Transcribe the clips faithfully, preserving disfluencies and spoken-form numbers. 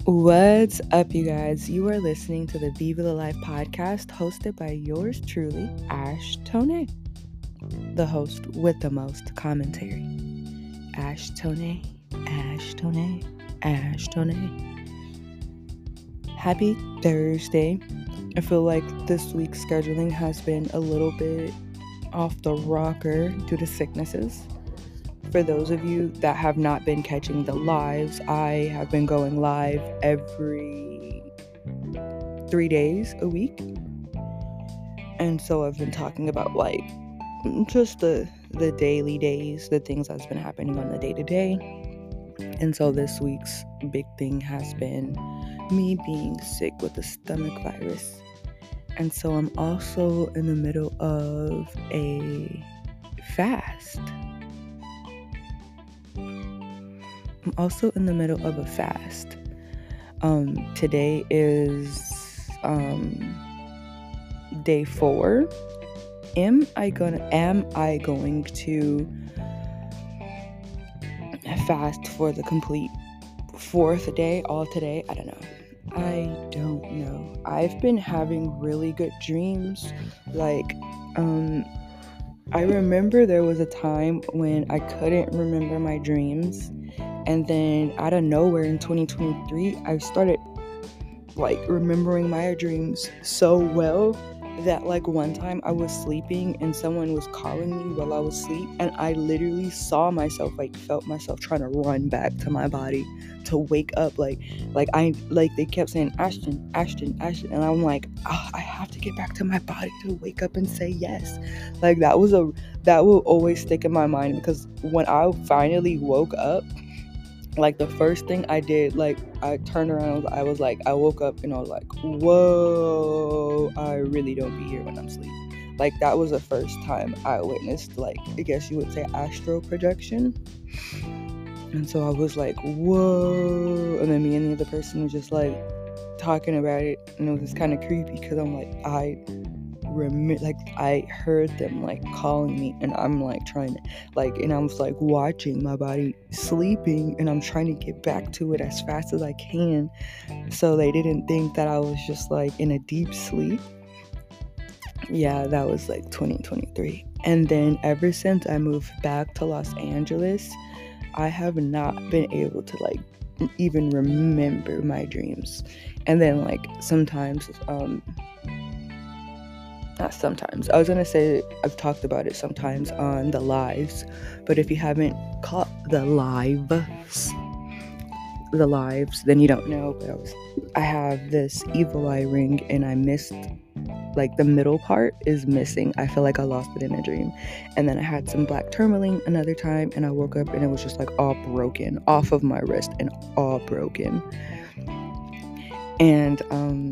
What's up, you guys? You are listening to the Viva the Life podcast hosted by yours truly, Ash Tone, the host with the most commentary. Ash Tone, Ash Tone, Ash Tone. Happy Thursday. I feel like this week's scheduling has been a little bit off the rocker due to sicknesses. For those of you that have not been catching the lives, I have been going live every three days a week. And so I've been talking about like just the the daily days, the things that's been happening on the day to day. And so this week's big thing has been me being sick with the stomach virus. And so I'm also in the middle of a fast. I'm also in the middle of a fast. Um, today is um, day four. Am I gonna? Am I going to fast for the complete fourth day all today? I don't know. I don't know. I've been having really good dreams. Like, um, I remember there was a time when I couldn't remember my dreams. And then out of nowhere in twenty twenty-three, I started like remembering my dreams so well that like one time I was sleeping and someone was calling me while I was asleep, and I literally saw myself, like felt myself trying to run back to my body to wake up. Like, like I, like they kept saying, Ashton, Ashton, Ashton. And I'm like, oh, I have to get back to my body to wake up and say yes. Like that was a, that will always stick in my mind, because when I finally woke up, like the first thing I did, like I turned around, I was like, I woke up and I was like, whoa, I really don't be here when I'm asleep. Like that was the first time I witnessed, like, I guess you would say astral projection. And so I was like, whoa. And then me and the other person was just like talking about it, and it was just kind of creepy because I'm like, I remember, like I heard them like calling me, and I'm like trying to like, and I was like watching my body sleeping, and I'm trying to get back to it as fast as I can, so they didn't think that I was just like in a deep sleep. Yeah, that was like twenty twenty-three. And then ever since I moved back to Los Angeles, I have not been able to like even remember my dreams. And then like sometimes um Not sometimes. I was going to say I've talked about it sometimes on the lives, but if you haven't caught the lives, the lives, then you don't know. But I, was, I have this evil eye ring, and I missed, like the middle part is missing. I feel like I lost it in a dream. And then I had some black tourmaline another time, and I woke up and it was just like all broken off of my wrist and all broken. And, um...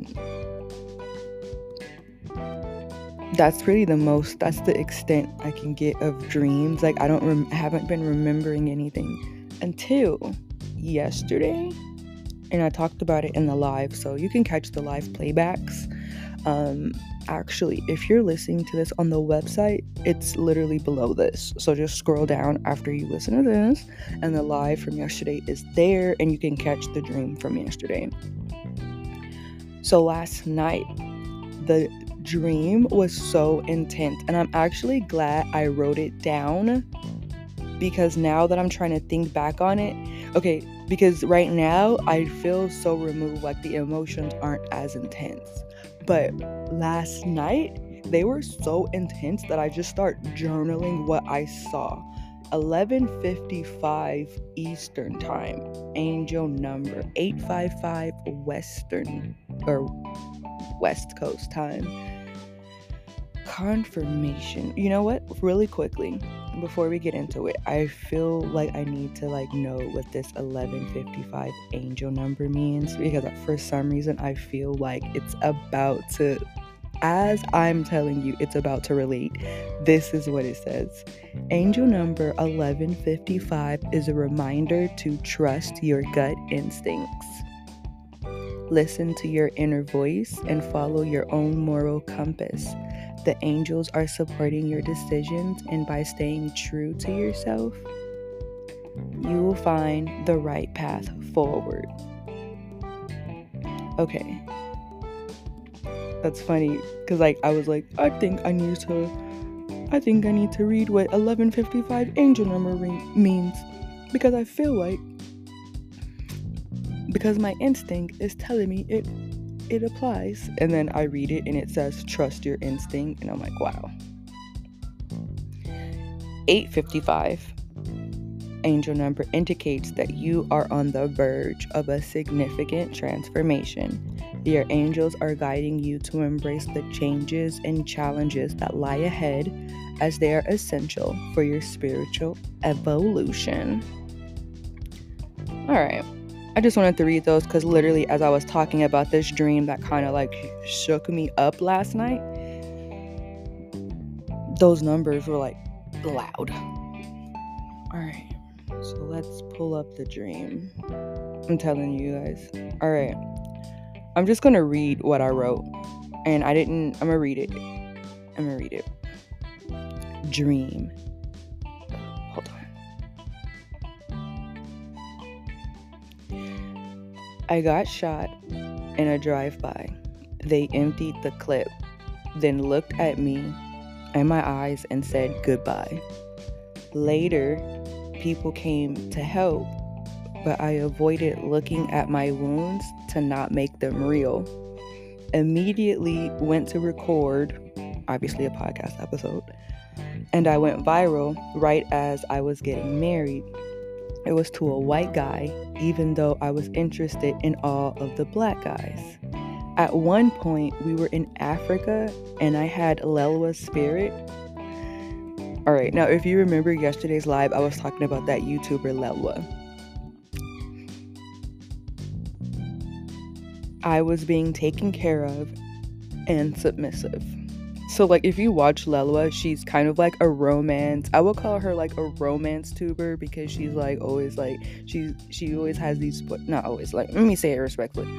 that's really the most, that's the extent I can get of dreams. Like I don't rem- I haven't been remembering anything until yesterday, and I talked about it in the live, so you can catch the live playbacks. Um actually, if you're listening to this on the website, it's literally below this, so just scroll down after you listen to this, and the live from yesterday is there, and you can catch the dream from yesterday. So last night, the dream was so intense, and I'm actually glad I wrote it down, because now that I'm trying to think back on it, okay, because right now I feel so removed, like the emotions aren't as intense, but last night they were so intense that I just start journaling what I saw. eleven fifty-five Eastern time, angel number eight five five Western or West Coast time. Confirmation. You know what? Really quickly, before we get into it, I feel like I need to like know what this eleven fifty-five angel number means, because for some reason I feel like it's about to, as I'm telling you, it's about to relate. This is what it says. Angel number eleven fifty-five is a reminder to trust your gut instincts. Listen to your inner voice and follow your own moral compass. The angels are supporting your decisions, and by staying true to yourself, you will find the right path forward. Okay. That's funny, because like I was like, I think I need to I think I need to read what eleven fifty-five angel number ring means, because I feel like because my instinct is telling me it it applies. And then I read it and it says trust your instinct, and I'm like, wow. eight fifty-five angel number indicates that you are on the verge of a significant transformation. Your angels are guiding you to embrace the changes and challenges that lie ahead, as they are essential for your spiritual evolution. Alright, I just wanted to read those because literally as I was talking about this dream that kind of like shook me up last night, those numbers were like loud. Alright, so let's pull up the dream. I'm telling you guys. Alright, I'm just gonna read what I wrote, and I didn't I'm gonna read it I'm gonna read it Dream. Hold on. I got shot in a drive-by. They emptied the clip, then looked at me in my eyes and said goodbye. Later, people came to help, but I avoided looking at my wounds to not make them real. Immediately went to record, obviously a podcast episode, and I went viral right as I was getting married. It was to a white guy, even though I was interested in all of the black guys. At one point, we were in Africa, and I had Lelwa's spirit. Alright, now if you remember yesterday's live, I was talking about that YouTuber Lelwa. I was being taken care of and submissive. So like if you watch Lelwa, she's kind of like a romance. I would call her like a romance tuber, because she's like always like she's she always has these not always like let me say it respectfully.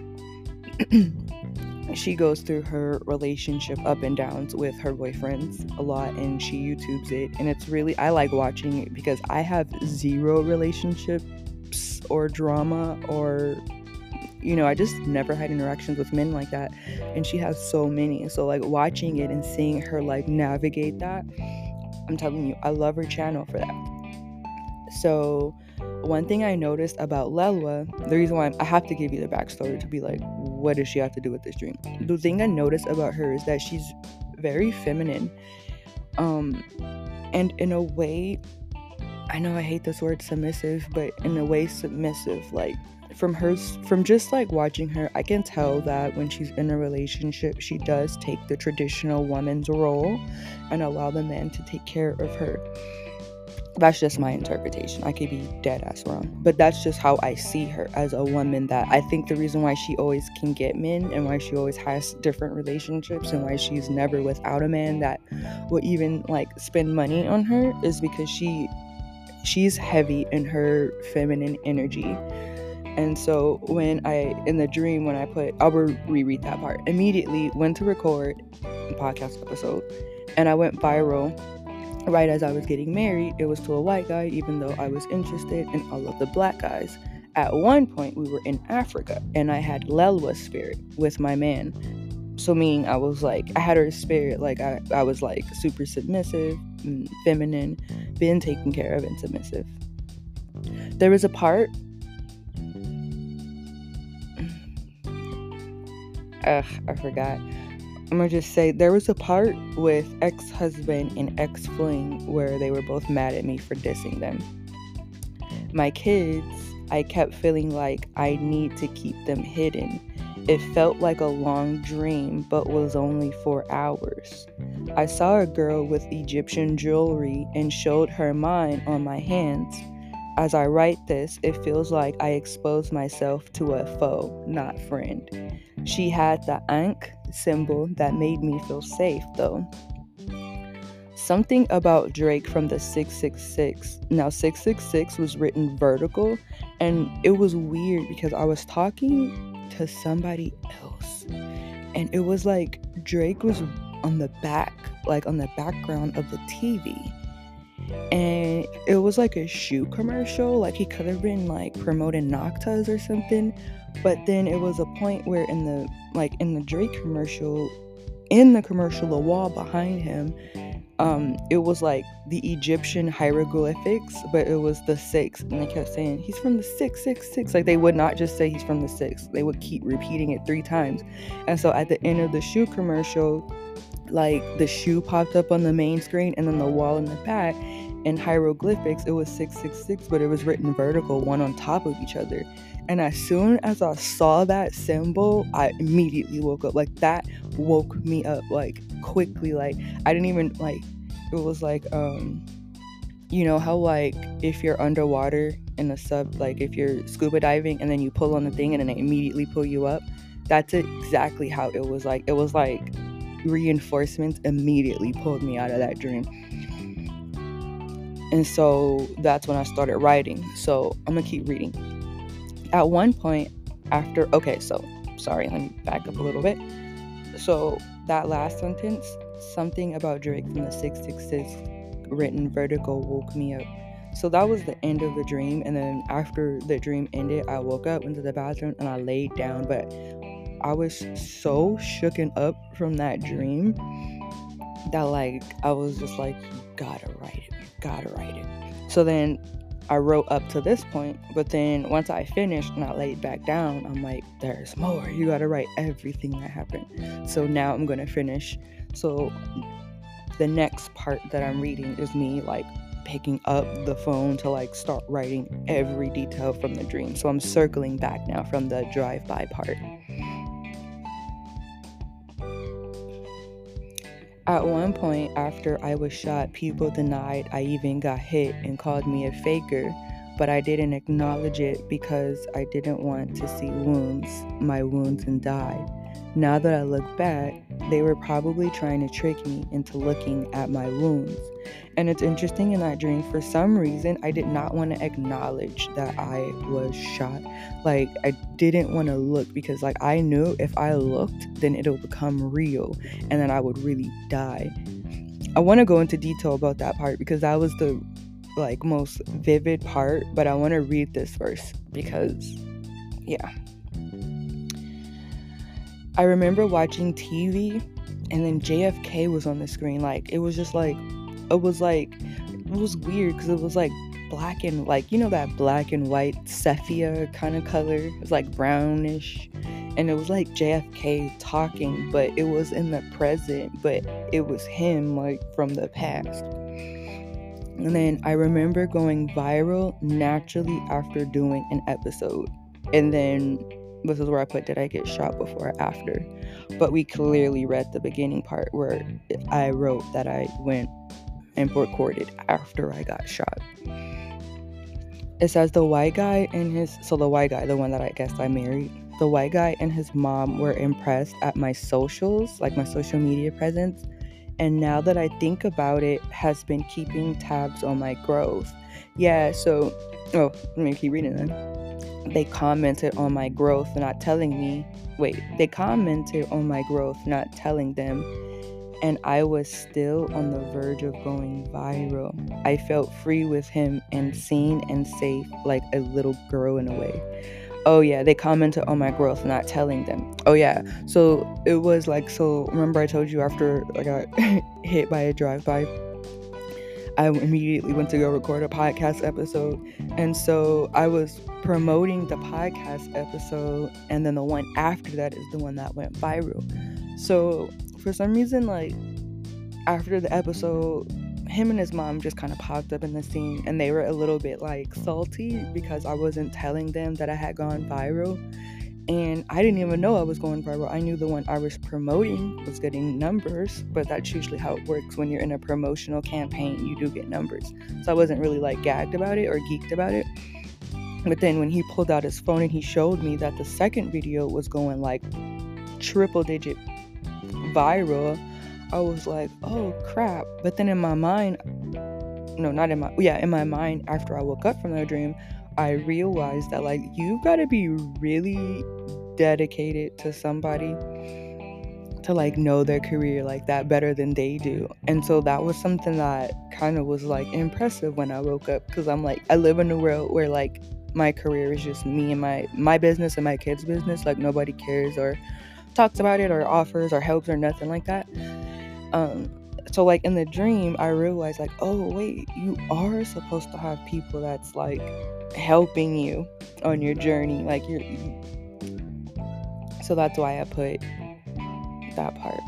She goes through her relationship up and downs with her boyfriends a lot, and she YouTubes it, and it's really I like watching it because I have zero relationships or drama, or you know, I just never had interactions with men like that, and she has so many. So like watching it and seeing her like navigate that, I'm telling you, I love her channel for that. So one thing I noticed about Lelwa, the reason why I'm, I have to give you the backstory to be like, what does she have to do with this dream? The thing I noticed about her is that she's very feminine, um, and in a way, I know I hate this word submissive, but in a way submissive, like from her, from just like watching her, I can tell that when she's in a relationship, she does take the traditional woman's role and allow the man to take care of her. That's just my interpretation. I could be dead ass wrong, but that's just how I see her, as a woman that I think the reason why she always can get men and why she always has different relationships and why she's never without a man that will even like spend money on her is because she she's heavy in her feminine energy. And so when I, in the dream, when I put, I'll re- reread that part, immediately went to record a podcast episode, and I went viral right as I was getting married. It was to a white guy, even though I was interested in all of the black guys. At one point, we were in Africa, and I had Lelwa's spirit with my man. So meaning I was like, I had her spirit, like I, I was like super submissive, and feminine, being taken care of and submissive. There was a part Ugh, I forgot. I'm gonna just say there was a part with ex-husband and ex-fling where they were both mad at me for dissing them. My kids, I kept feeling like I need to keep them hidden. It felt like a long dream, but was only four hours. I saw a girl with Egyptian jewelry and showed her mine on my hands. As I write this, it feels like I exposed myself to a foe, not friend. She had the Ankh symbol that made me feel safe, though. Something about Drake from the six six six. Now, six six six was written vertical, and it was weird because I was talking to somebody else, and it was like Drake was on the back, like on the background of the T V. and it was like a shoe commercial. Like he could have been like promoting Noctas or something, but then it was a point where in the like in the Drake commercial, in the commercial, the wall behind him, um, it was like the Egyptian hieroglyphics, but it was the six, and they kept saying he's from the six six six. Like they would not just say he's from the six; they would keep repeating it three times. And so at the end of the shoe commercial, like the shoe popped up on the main screen, and then the wall in the back in hieroglyphics, it was six six six, but it was written vertical, one on top of each other. And as soon as I saw that symbol, I immediately woke up. Like that woke me up like quickly. Like I didn't even like, it was like, um, you know how like if you're underwater in a sub, like if you're scuba diving and then you pull on the thing and then they immediately pull you up. That's exactly how it was like. It was like reinforcements immediately pulled me out of that dream. And so that's when I started writing. So I'm gonna keep reading. At one point after, okay, so sorry, let me back up a little bit. So that last sentence, something about Drake from the six six six written vertical woke me up. So that was the end of the dream. And then after the dream ended, I woke up, into the bathroom, and I laid down. But I was so shooken up from that dream that like I was just like, you gotta write it, you gotta write it. So then I wrote up to this point, but then once I finished and I laid back down, I'm like, there's more. You gotta write everything that happened. So now I'm gonna finish. So the next part that I'm reading is me like picking up the phone to like start writing every detail from the dream. So I'm circling back now from the drive-by part. At one point after I was shot, people denied I even got hit and called me a faker, but I didn't acknowledge it because I didn't want to see wounds, my wounds, and die. Now that I look back, they were probably trying to trick me into looking at my wounds. And it's interesting, in that dream, for some reason, I did not want to acknowledge that I was shot. Like, I didn't want to look because, like, I knew if I looked, then it'll become real and then I would really die. I want to go into detail about that part because that was the, like, most vivid part, but I want to read this verse because, yeah. I remember watching T V and then J F K was on the screen. Like, it was just like, it was like, it was weird because it was like black and, like, you know, that black and white sepia kind of color. It was like brownish. And it was like J F K talking, but it was in the present, but it was him, like, from the past. And then I remember going viral naturally after doing an episode. And then this is where I put, did I get shot before or after? But we clearly read the beginning part where I wrote that I went and recorded after I got shot. It says the white guy and his, so the white guy, the one that I guess I married, the white guy and his mom were impressed at my socials, like my social media presence. And now that I think about it, has been keeping tabs on my growth. Yeah, so, oh, let me keep reading then. They commented on my growth, not telling me, wait, they commented on my growth, not telling them, and I was still on the verge of going viral. I felt free with him and seen and safe, like a little girl in a way. Oh yeah, they commented on my growth, not telling them. Oh yeah, so it was like, so remember I told you after I got hit by a drive-by, I immediately went to go record a podcast episode. And so I was promoting the podcast episode, and then the one after that is the one that went viral. So for some reason, like, after the episode, him and his mom just kind of popped up in the scene, and they were a little bit like salty because I wasn't telling them that I had gone viral. And I didn't even know I was going viral. I knew the one I was promoting was getting numbers, but that's usually how it works. When you're in a promotional campaign, you do get numbers. So I wasn't really like gagged about it or geeked about it. But then when he pulled out his phone and he showed me that the second video was going like triple digit viral, I was like, oh crap. But then in my mind, no, not in my, yeah, in my mind, after I woke up from the dream, I realized that, like, you've got to be really dedicated to somebody to like know their career like that better than they do. And so that was something that kind of was like impressive when I woke up, because I'm like, I live in a world where like my career is just me and my my business and my kids' business. Like nobody cares or talks about it or offers or helps or nothing like that. Um so like in the dream I realized like, oh wait, you are supposed to have people that's like helping you on your journey. Like you're you, so that's why I put that part.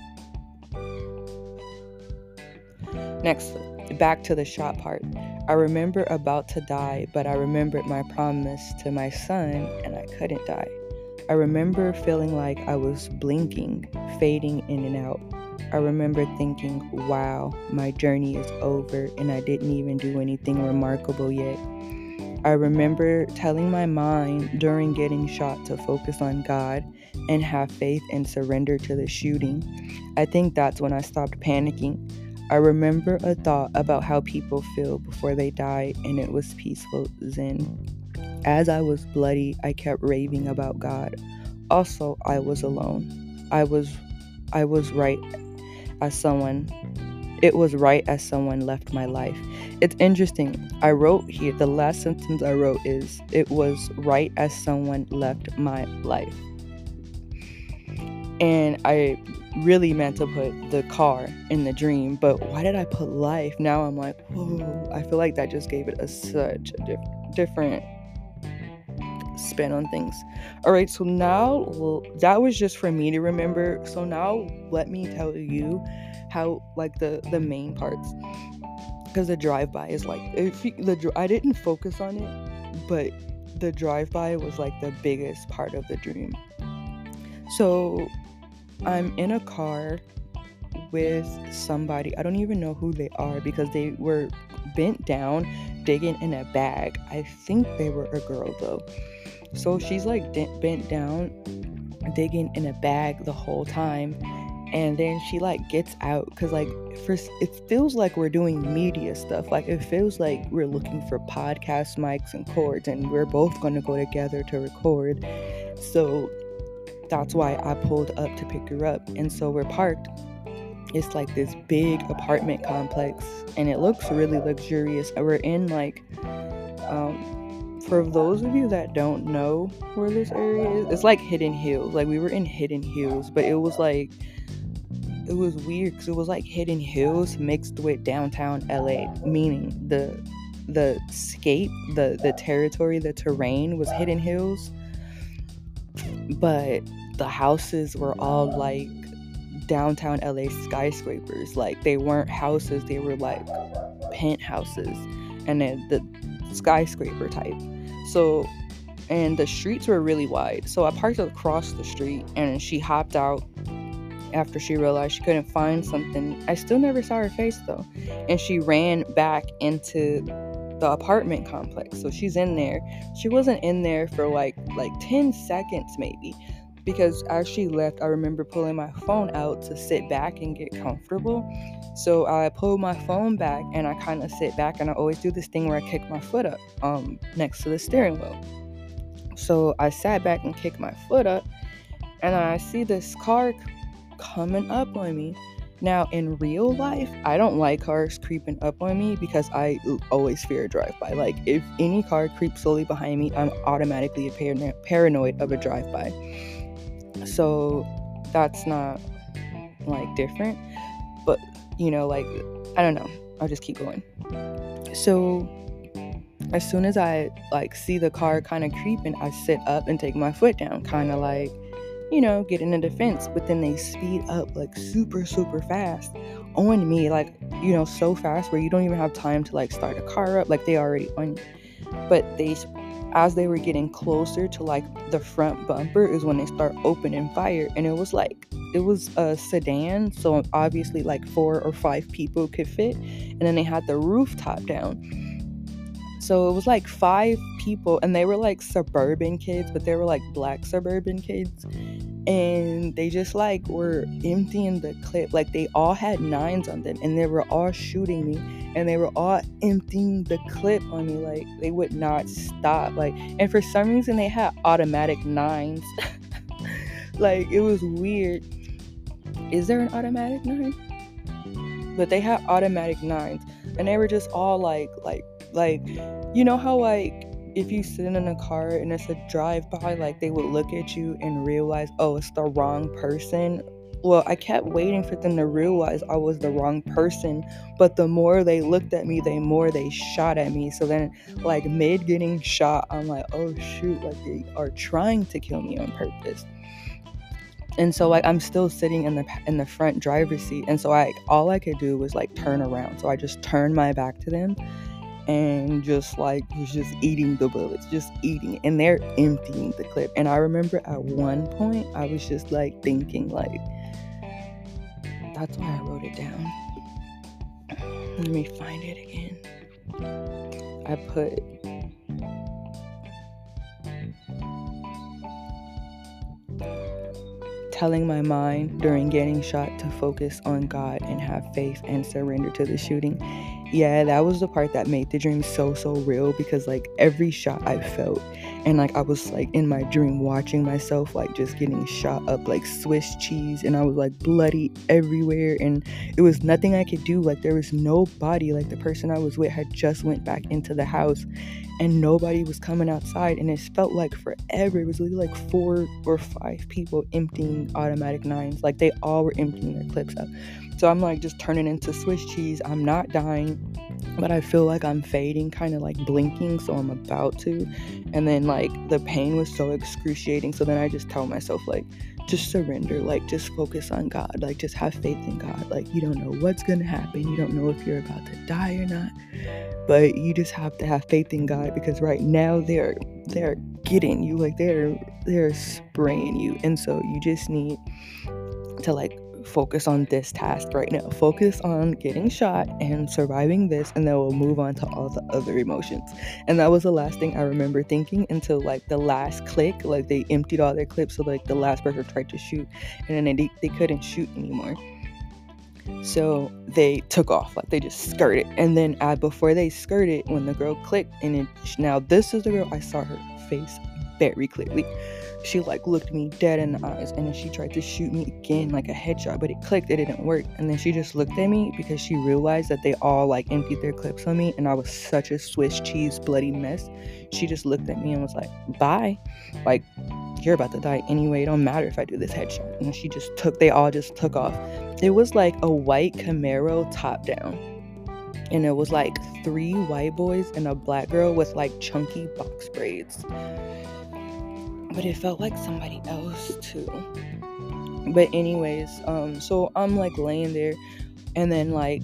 Next, back to the shot part. I remember about to die, but I remembered my promise to my son and I couldn't die. I remember feeling like I was blinking, fading in and out. I remember thinking, wow, my journey is over and I didn't even do anything remarkable yet. I remember telling my mind during getting shot to focus on God and have faith and surrender to the shooting. I think that's when I stopped panicking. I remember a thought about how people feel before they die, and it was peaceful zen. As I was bloody, I kept raving about God. Also, I was alone. I was I was right as someone It was right as someone left my life. It's interesting. I wrote here, the last sentence I wrote is, it was right as someone left my life. And I really meant to put the car in the dream, but why did I put life? Now I'm like, whoa, I feel like that just gave it a such a diff- different spin on things. All right, so now, well, that was just for me to remember. So now let me tell you how, like, the the main parts, because the drive-by is like, if you, the I didn't focus on it, but the drive-by was like the biggest part of the dream. So I'm in a car with somebody. I don't even know who they are because they were bent down digging in a bag. I think they were a girl though. So she's like d- bent down digging in a bag the whole time, and then she like gets out because like first it feels like we're doing media stuff. Like it feels like we're looking for podcast mics and cords, and we're both going to go together to record. So that's why I pulled up to pick her up. And so we're parked. It's like this big apartment complex, and it looks really luxurious. We're in like um for those of you that don't know where this area is, it's like Hidden Hills. Like we were in Hidden Hills, but it was like it was weird because it was like Hidden Hills mixed with downtown L A, meaning the the scape, the the territory, the terrain was Hidden Hills, but the houses were all like downtown L A skyscrapers. Like they weren't houses, they were like penthouses, and then the skyscraper type. So, and the streets were really wide. So I parked across the street, and she hopped out after she realized she couldn't find something. I still never saw her face though. And she ran back into the apartment complex. So she's in there. She wasn't in there for like like ten seconds maybe. Because as she left, I remember pulling my phone out to sit back and get comfortable. So I pulled my phone back and I kind of sit back, and I always do this thing where I kick my foot up um, next to the steering wheel. So I sat back and kicked my foot up, and I see this car coming up on me. Now, in real life, I don't like cars creeping up on me because I always fear a drive-by. Like, if any car creeps slowly behind me, I'm automatically a par- paranoid of a drive-by. So that's not like different, but you know, like I don't know, I'll just keep going. So as soon as I like see the car kind of creeping, I sit up and take my foot down, kind of like, you know, get in a defense. But then they speed up like super super fast on me, like, you know, so fast where you don't even have time to like start a car up, like they already on you. But they as they were getting closer to like the front bumper is when they start opening fire. And it was like, it was a sedan, so obviously like four or five people could fit, and then they had the rooftop down, so it was like five people, and they were like suburban kids, but they were like black suburban kids, and they just like were emptying the clip. Like they all had nines on them, and they were all shooting me, and they were all emptying the clip on me. Like they would not stop. Like, and for some reason they had automatic nines. Like it was weird. Is there an automatic nine? But they had automatic nines, and they were just all like, like, like, you know how like if you sit in a car and it's a drive-by, like they would look at you and realize, oh, it's the wrong person. Well, I kept waiting for them to realize I was the wrong person, but the more they looked at me, the more they shot at me. So then, like, mid getting shot, I'm like, oh shoot, like they are trying to kill me on purpose. And so like I'm still sitting in the in the front driver's seat, and so I all I could do was like turn around. So I just turned my back to them and just like was just eating the bullets, just eating, and they're emptying the clip. And I remember at one point I was just like thinking like, that's why I wrote it down. Let me find it again. I put telling my mind during getting shot to focus on God and have faith and surrender to the shooting. Yeah, that was the part that made the dream so, so real, because like every shot I felt, and like I was like in my dream watching myself like just getting shot up like Swiss cheese, and I was like bloody everywhere, and it was nothing I could do. Like there was nobody, like the person I was with had just went back into the house and nobody was coming outside, and it felt like forever. It was literally like four or five people emptying automatic nines. Like they all were emptying their clips up. So I'm like just turning into Swiss cheese. I'm not dying, but I feel like I'm fading, kind of like blinking, so I'm about to. And then like the pain was so excruciating, so then I just tell myself like, just surrender, like just focus on God, like just have faith in God. Like you don't know what's gonna happen, you don't know if you're about to die or not, but you just have to have faith in God, because right now they're they're getting you, like they're they're spraying you, and so you just need to like focus on this task right now. Focus on getting shot and surviving this, and then we'll move on to all the other emotions. And that was the last thing I remember thinking until like the last click, like they emptied all their clips, so like the last person tried to shoot, and then they, they couldn't shoot anymore. So they took off, like they just skirted. And then uh, before they skirted, when the girl clicked, and it, now this is the girl, I saw her face very clearly. She like looked me dead in the eyes, and then she tried to shoot me again, like a headshot, but it clicked, it didn't work. And then she just looked at me because she realized that they all like emptied their clips on me, and I was such a Swiss cheese bloody mess. She just looked at me and was like, bye, like you're about to die anyway, it don't matter if I do this headshot. And she just took, they all just took off. It was like a white Camaro top down, and it was like three white boys and a black girl with like chunky box braids. But it felt like somebody else too. But anyways, um, so I'm like laying there, and then like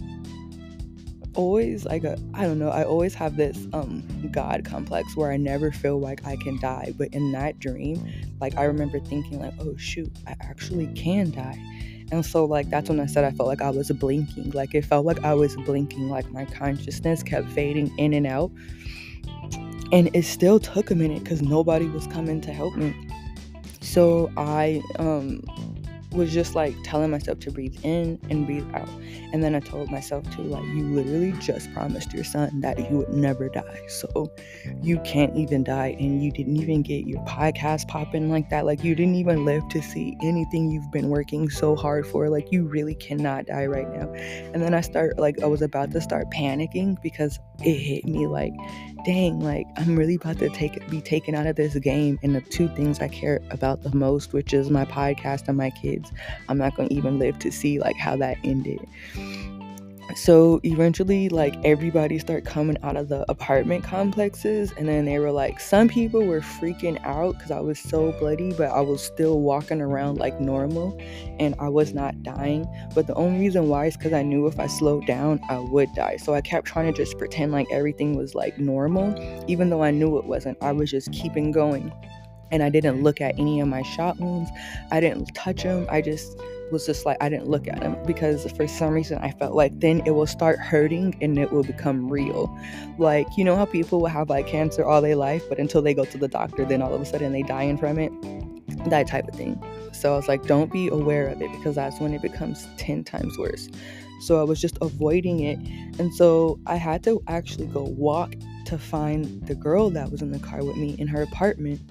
always like a, I don't know, I always have this um God complex where I never feel like I can die. But in that dream, like I remember thinking like, oh shoot, I actually can die. And so like that's when I said I felt like I was blinking. Like it felt like I was blinking, like my consciousness kept fading in and out. And it still took a minute because nobody was coming to help me. So I um, was just like telling myself to breathe in and breathe out. And then I told myself to like, you literally just promised your son that you would never die. So you can't even die, and you didn't even get your podcast popping like that. Like you didn't even live to see anything you've been working so hard for. Like you really cannot die right now. And then I start like, I was about to start panicking because it hit me like, dang, like I'm really about to take be taken out of this game, and the two things I care about the most, which is my podcast and my kids, I'm not going to even live to see like how that ended. So eventually like everybody started coming out of the apartment complexes, and then they were like, some people were freaking out because I was so bloody, but I was still walking around like normal and I was not dying. But the only reason why is because I knew if I slowed down I would die. So I kept trying to just pretend like everything was like normal, even though I knew it wasn't. I was just keeping going, and I didn't look at any of my shot wounds. I didn't touch them. I just was just like, I didn't look at them, because for some reason I felt like then it will start hurting and it will become real. Like, you know how people will have like cancer all their life, but until they go to the doctor, then all of a sudden they dying from it, that type of thing. So I was like, don't be aware of it, because that's when it becomes ten times worse. So I was just avoiding it. And so I had to actually go walk to find the girl that was in the car with me in her apartment.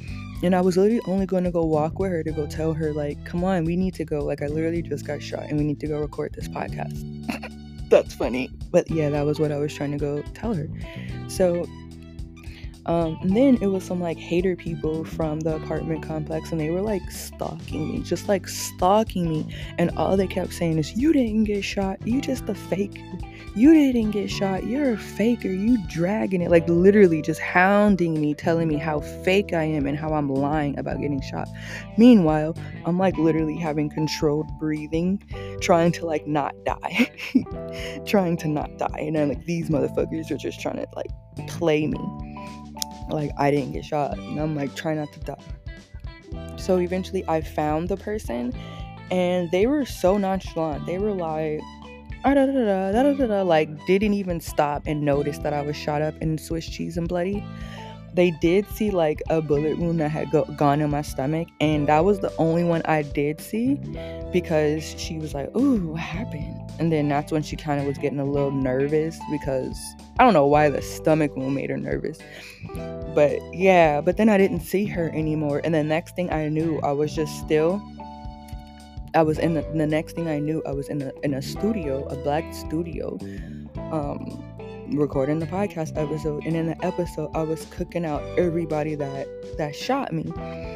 And I was literally only going to go walk with her to go tell her, like, come on, we need to go. Like, I literally just got shot and we need to go record this podcast. That's funny. But yeah, that was what I was trying to go tell her. So um, and then it was some like hater people from the apartment complex, and they were like stalking me, just like stalking me. And all they kept saying is, you didn't get shot. You just a faker. You didn't get shot. You're a faker. You dragging it. Like literally just hounding me, telling me how fake I am and how I'm lying about getting shot. Meanwhile, I'm like literally having controlled breathing, trying to like not die. trying to not die. And then like these motherfuckers are just trying to like play me. Like I didn't get shot. And I'm like trying not to die. So eventually I found the person, and they were so nonchalant. They were like, ah, da, da, da, da, da, da, da, like didn't even stop and notice that I was shot up in Swiss cheese and bloody. They did see like a bullet wound that had go- gone in my stomach, and that was the only one I did see, because she was like, ooh, what happened? And then that's when she kind of was getting a little nervous, because I don't know why the stomach wound made her nervous. But yeah, but then I didn't see her anymore. And the next thing I knew, I was just still, I was in the, the next thing I knew, I was in a, in a studio, a black studio, um, recording the podcast episode. And in the episode, I was cooking out everybody that, that shot me.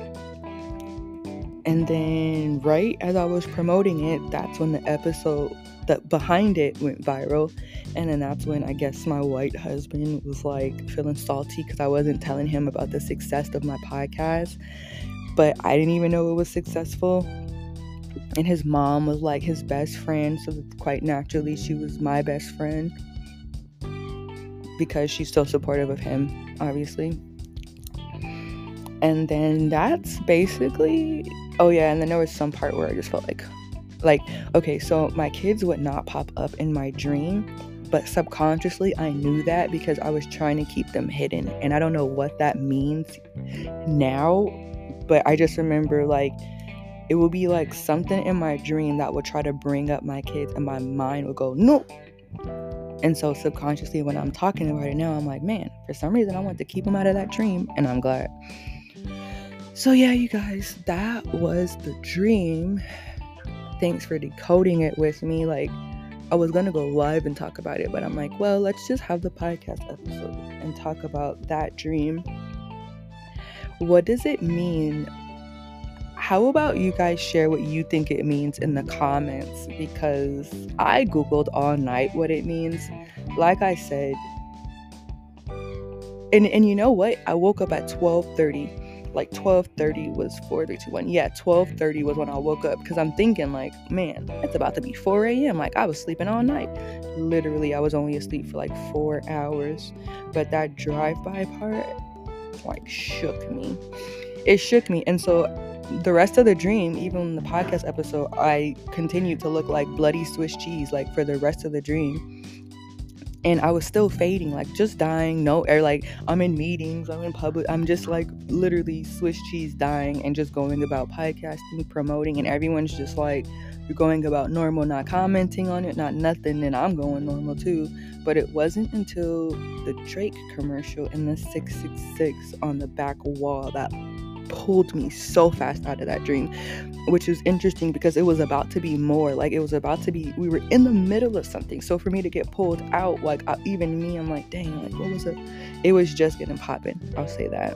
And then right as I was promoting it, that's when the episode that behind it went viral. And then that's when I guess my white husband was like feeling salty because I wasn't telling him about the success of my podcast. But I didn't even know it was successful. And his mom was like his best friend, so quite naturally she was my best friend, because she's so supportive of him, obviously. And then that's basically, oh yeah, and then there was some part where I just felt like, like, okay, so my kids would not pop up in my dream, but subconsciously I knew that because I was trying to keep them hidden. And I don't know what that means now, but I just remember like, it would be like something in my dream that would try to bring up my kids, and my mind would go, no. And so subconsciously when I'm talking about it now, I'm like, man, for some reason I want to keep them out of that dream, and I'm glad. So yeah, you guys, that was the dream. Thanks for decoding it with me. Like, I was gonna go live and talk about it, but I'm like, well, let's just have the podcast episode and talk about that dream. What does it mean? How about you guys share what you think it means in the comments? Because I Googled all night what it means. Like I said, and, and you know what? I woke up at twelve thirty. Like twelve thirty was four, three, two, one. Yeah, twelve thirty was when I woke up, because I'm thinking like, man, it's about to be four a.m. Like I was sleeping all night. Literally, I was only asleep for like four hours. But that drive-by part, like, shook me. It shook me. And so the rest of the dream, even the podcast episode, I continued to look like bloody Swiss cheese, like for the rest of the dream. And I was still fading, like just dying, no air, like I'm in meetings, I'm in public, I'm just like literally Swiss cheese dying, and just going about podcasting, promoting, and everyone's just like, you're going about normal, not commenting on it, not nothing, and I'm going normal too. But it wasn't until the Drake commercial and the six six six on the back wall that pulled me so fast out of that dream, which is interesting because it was about to be more, like it was about to be, we were in the middle of something, so for me to get pulled out, like I, even me, I'm like, dang, like what was it? It was just getting popping, I'll say that.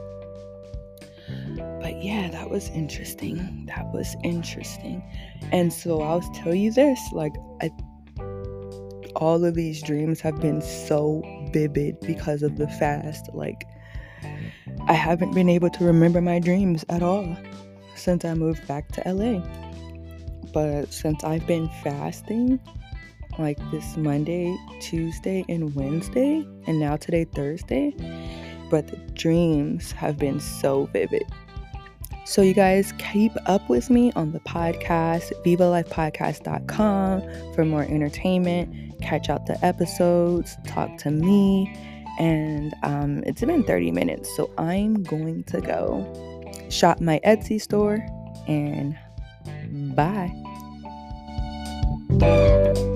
But yeah, that was interesting. That was interesting. And so I'll tell you this, like I all of these dreams have been so vivid because of the fast. Like I haven't been able to remember my dreams at all since I moved back to L A. But since I've been fasting, like this Monday, Tuesday, and Wednesday, and now today, Thursday, but the dreams have been so vivid. So you guys keep up with me on the podcast, viva life podcast dot com, for more entertainment. Catch out the episodes, talk to me. And um, it's been thirty minutes, so I'm going to go shop my Etsy store, and bye.